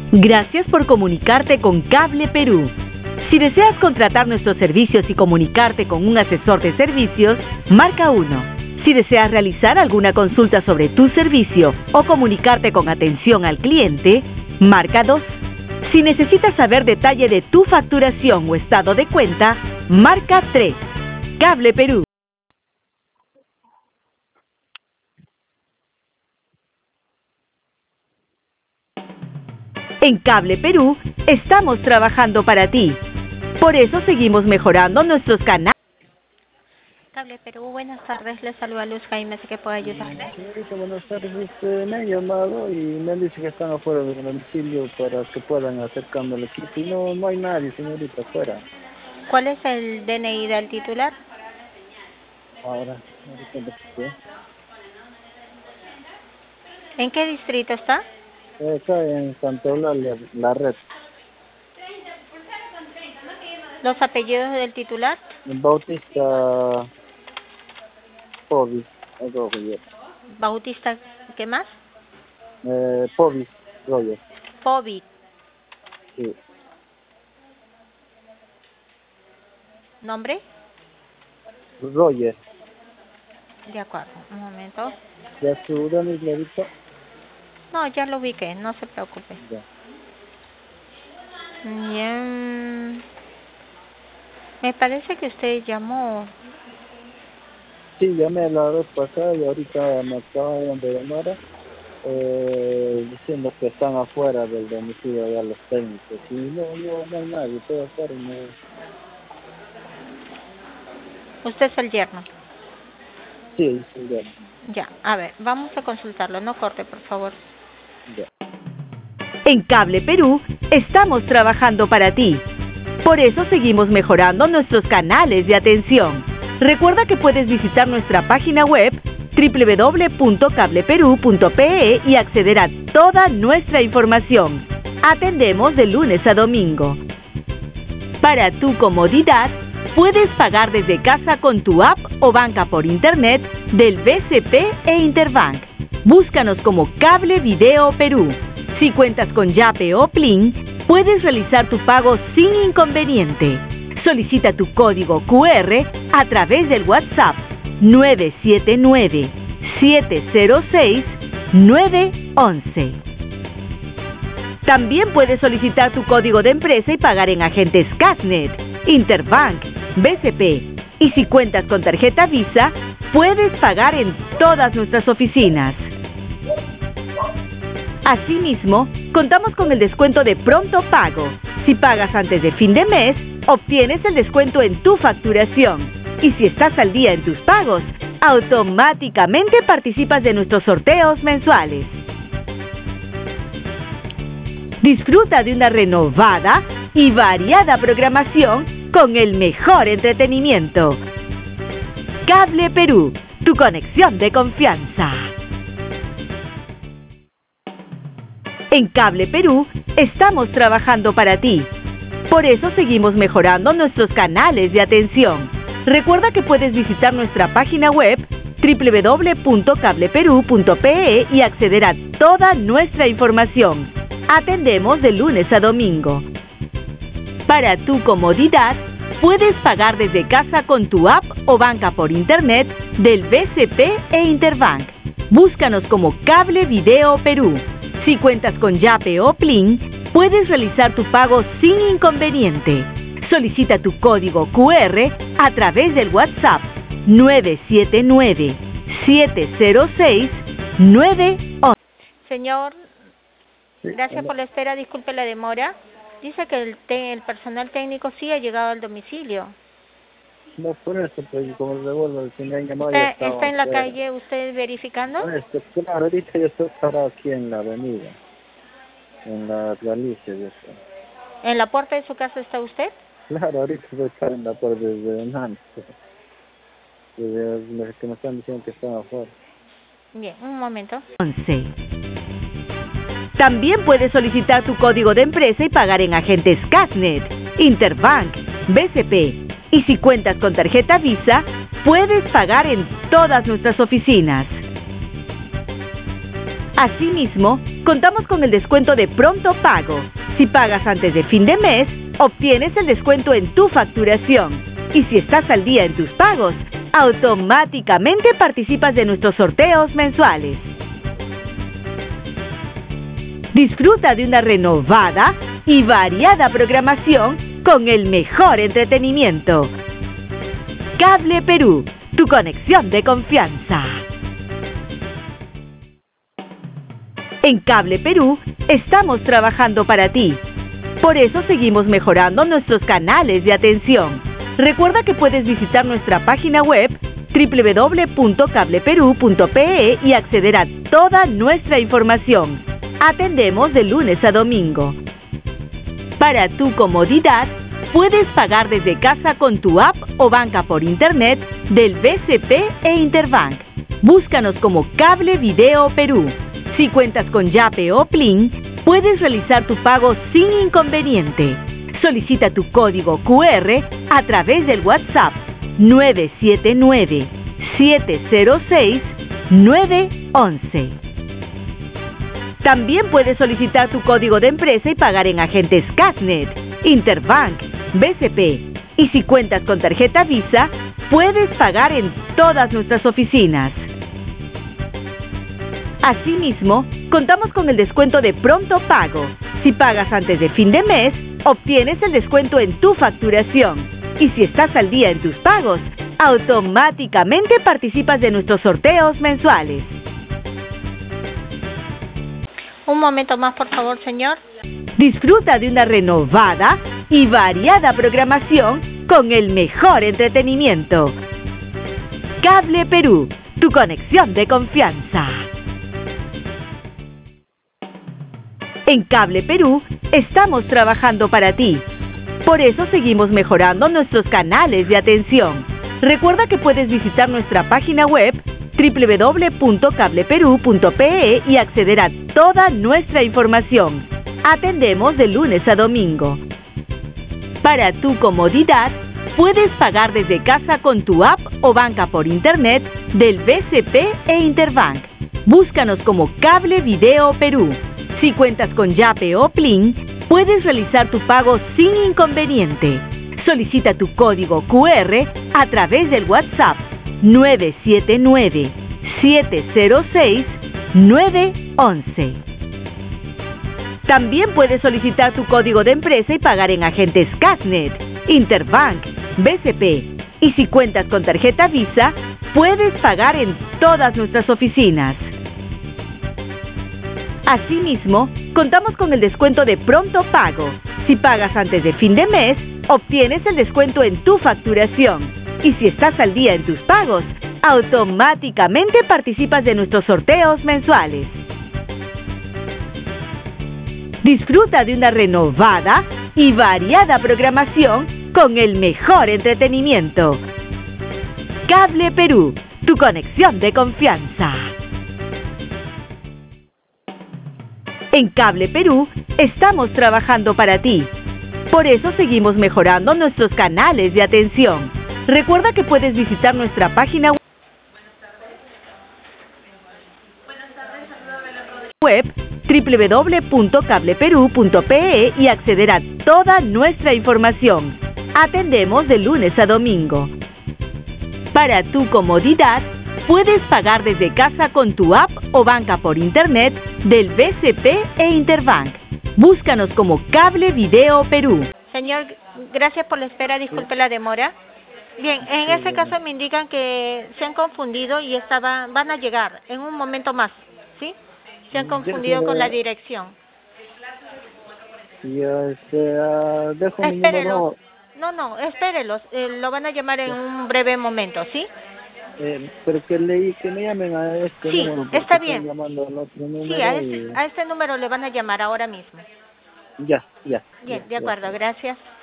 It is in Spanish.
Gracias por comunicarte con Cable Perú. Si deseas contratar nuestros servicios y comunicarte con un asesor de servicios, marca 1. Si deseas realizar alguna consulta sobre tu servicio o comunicarte con atención al cliente, marca 2. Si necesitas saber detalle de tu facturación o estado de cuenta, marca 3. Cable Perú. En Cable Perú estamos trabajando para ti. Por eso seguimos mejorando nuestros canales. Cable Perú, buenas tardes. Les saluda Luz Jaime, ¿sé que puedo ayudarle? Señorita, buenas tardes. Me han llamado y me han dicho que están afuera del domicilio para que puedan hacer cambio al equipo. Y no hay nadie, señorita, afuera. ¿Cuál es el DNI del titular? Ahora, ahorita lo sé. ¿En qué distrito está? Acá en Santa Eulalia, la red. ¿Los apellidos del titular? Bautista Povis, algo Roger. Bautista, ¿qué más? Povis, Roger. Povi. Sí. ¿Nombre? Roger. De acuerdo, un momento. ¿Ya su DNI, clarito? No, ya lo ubiqué, no se preocupe. Ya. Bien. Me parece que usted llamó. Sí, llamé la vez pasada y ahorita me acaban de llamar diciendo que están afuera del domicilio ya los técnicos. Y no hay nadie, estoy afuera y no. Usted es el yerno. Sí, ya. Ya, a ver, vamos a consultarlo. No corte, por favor. Ya. En Cable Perú estamos trabajando para ti. Por eso seguimos mejorando nuestros canales de atención. Recuerda que puedes visitar nuestra página web www.cableperú.pe y acceder a toda nuestra información. Atendemos de lunes a domingo. Para tu comodidad, puedes pagar desde casa con tu app o banca por internet del BCP e Interbank. Búscanos como Cable Video Perú. Si cuentas con Yape o Plin, puedes realizar tu pago sin inconveniente. Solicita tu código QR a través del WhatsApp 979-706-911. También puedes solicitar tu código de empresa y pagar en agentes Casnet, Interbank, BCP. Y si cuentas con tarjeta Visa, puedes pagar en todas nuestras oficinas. Asimismo, contamos con el descuento de pronto pago. Si pagas antes de fin de mes, obtienes el descuento en tu facturación. Y si estás al día en tus pagos, automáticamente participas de nuestros sorteos mensuales. Disfruta de una renovada y variada programación con el mejor entretenimiento. Cable Perú, tu conexión de confianza. En Cable Perú estamos trabajando para ti. Por eso seguimos mejorando nuestros canales de atención. Recuerda que puedes visitar nuestra página web www.cableperú.pe y acceder a toda nuestra información. Atendemos de lunes a domingo. Para tu comodidad, puedes pagar desde casa con tu app o banca por internet del BCP e Interbank. Búscanos como Cable Video Perú. Si cuentas con Yape o Plin, puedes realizar tu pago sin inconveniente. Solicita tu código QR a través del WhatsApp 979-706-911. Señor, Sí, gracias hola. por la espera. Disculpe la demora. Dice que el personal técnico sí ha llegado al domicilio. No, por eso, pues, como les devuelvo, el señor llamado ya estaba ¿Está en la afuera. calle usted verificando? Por eso, claro, ahorita yo estoy parado aquí en la avenida, en la Galicia, yo estoy. ¿En la puerta de su casa está usted? Claro, ahorita estoy parando por desde antes. Desde los que me están diciendo que están afuera. Bien, un momento. También puedes solicitar tu código de empresa y pagar en agentes Casnet, Interbank, BCP. Y si cuentas con tarjeta Visa, puedes pagar en todas nuestras oficinas. Asimismo, contamos con el descuento de pronto pago. Si pagas antes de fin de mes, obtienes el descuento en tu facturación. Y si estás al día en tus pagos, automáticamente participas de nuestros sorteos mensuales. Disfruta de una renovada y variada programación con el mejor entretenimiento. Cable Perú, tu conexión de confianza. En Cable Perú estamos trabajando para ti. Por eso seguimos mejorando nuestros canales de atención. Recuerda que puedes visitar nuestra página web www.cableperú.pe y acceder a toda nuestra información. Atendemos de lunes a domingo. Para tu comodidad, puedes pagar desde casa con tu app o banca por internet del BCP e Interbank. Búscanos como Cable Video Perú. Si cuentas con Yape o Plin, puedes realizar tu pago sin inconveniente. Solicita tu código QR a través del WhatsApp 979-706-911. También puedes solicitar tu código de empresa y pagar en agentes Casnet, Interbank, BCP. Y si cuentas con tarjeta Visa, puedes pagar en todas nuestras oficinas. Asimismo, contamos con el descuento de pronto pago. Si pagas antes de fin de mes, obtienes el descuento en tu facturación. Y si estás al día en tus pagos, automáticamente participas de nuestros sorteos mensuales. Un momento más, por favor, señor. Disfruta de una renovada y variada programación con el mejor entretenimiento. Cable Perú, tu conexión de confianza. En Cable Perú estamos trabajando para ti. Por eso seguimos mejorando nuestros canales de atención. Recuerda que puedes visitar nuestra página web www.cableperú.pe y acceder a toda nuestra información. Atendemos de lunes a domingo. Para tu comodidad, puedes pagar desde casa con tu app o banca por internet del BCP e Interbank. Búscanos como Cable Video Perú. Si cuentas con Yape o Plin, puedes realizar tu pago sin inconveniente. Solicita tu código QR a través del WhatsApp 979-706-911. También puedes solicitar tu código de empresa y pagar en agentes Casnet, Interbank, BCP. Y si cuentas con tarjeta Visa, puedes pagar en todas nuestras oficinas. Asimismo, contamos con el descuento de pronto pago. Si pagas antes de fin de mes, obtienes el descuento en tu facturación. Y si estás al día en tus pagos, automáticamente participas de nuestros sorteos mensuales. Disfruta de una renovada y variada programación con el mejor entretenimiento. Cable Perú, tu conexión de confianza. En Cable Perú estamos trabajando para ti. Por eso seguimos mejorando nuestros canales de atención. Recuerda que puedes visitar nuestra página web www.cableperú.pe y acceder a toda nuestra información. Atendemos de lunes a domingo. Para tu comodidad, puedes pagar desde casa con tu app o banca por internet del BCP e Interbank. Búscanos como Cable Video Perú. Señor, gracias por la espera, disculpe la demora. Bien, en este caso me indican que se han confundido y van a llegar en un momento más, ¿sí? Se han confundido con la dirección. Ya, dejo mi Espérelo. número. No, espérelos, lo van a llamar en un breve momento, ¿sí? Pero que me llamen a este Sí, número. está bien. Llamando al otro número Sí, a este número le van a llamar ahora mismo. Ya. Bien, de acuerdo, gracias.